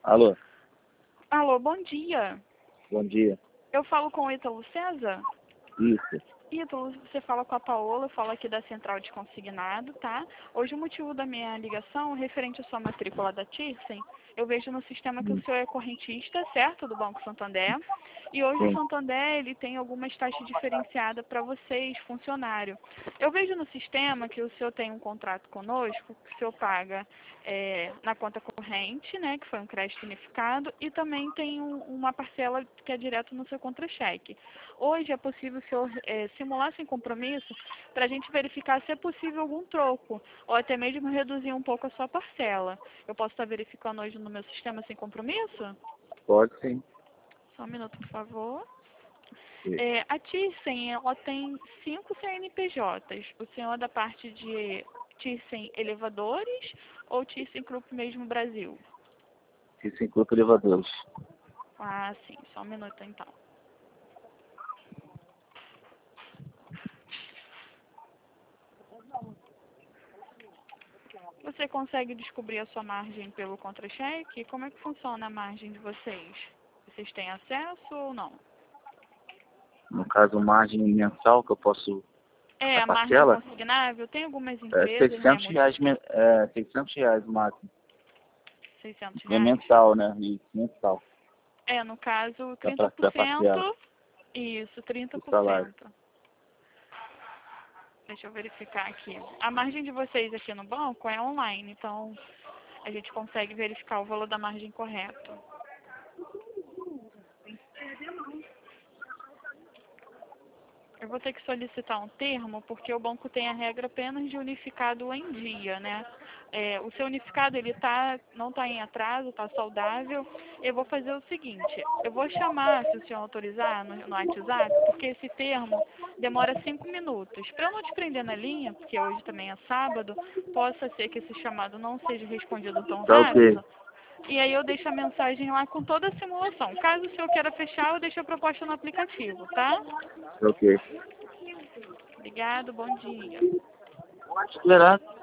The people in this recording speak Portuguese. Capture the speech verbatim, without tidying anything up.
Alô, Alô, bom dia. bom dia. Eu falo com o Ítalo César? Isso, Ítalo, você fala com a Paola, eu falo aqui da Central de Consignado, tá? Hoje o motivo da minha ligação é referente à sua matrícula da Tirsen. Eu vejo no sistema que o hum, senhor é correntista, certo? Do Banco Santander. E hoje o sim. Santander, ele tem algumas taxas diferenciadas para vocês, funcionário. Eu vejo no sistema que o senhor tem um contrato conosco, que o senhor paga é, na conta corrente, né? Que foi um crédito unificado, e também tem um- uma parcela que é direto no seu contra-cheque. Hoje é possível o senhor é, simular sem compromisso para a gente verificar se é possível algum troco, ou até mesmo reduzir um pouco a sua parcela. Eu posso estar verificando hoje no meu sistema sem compromisso? Pode sim. Só um minuto, por favor. Sim. É, a Tirsen, ela tem cinco C N P Js. O senhor é da parte de Tirsen Elevadores ou Tirsen Group mesmo Brasil? Isso inclui elevadores. Ah, sim. Só um minuto, então. Você consegue descobrir a sua margem pelo contra-cheque? Como é que funciona a margem de vocês? Vocês têm acesso ou não? No caso, margem mensal que eu posso, É, a a margem parcela, consignável, tem algumas é empresas, né, seiscentos muito reais, men- é, seiscentos reais o máximo. seiscentos É reais. mensal, né? Isso, mensal. É, no caso, Da, trinta par- por da parcela, cento. Isso, trinta do por salário. cento. Deixa eu verificar aqui. A margem de vocês aqui no banco é online, então a gente consegue verificar o valor da margem correto. Eu vou ter que solicitar um termo, porque o banco tem a regra apenas de unificado em dia, né? É, o seu unificado, ele tá, não está em atraso, está saudável. Eu vou fazer o seguinte, eu vou chamar, se o senhor autorizar, no, no WhatsApp, porque esse termo demora cinco minutos. Para eu não te prender na linha, porque hoje também é sábado, possa ser que esse chamado não seja respondido tão Tá ok. rápido. E aí eu deixo a mensagem lá com toda a simulação. Caso o senhor queira fechar, eu deixo a proposta no aplicativo, tá? Tá ok. Obrigado, bom dia. Pode esperar.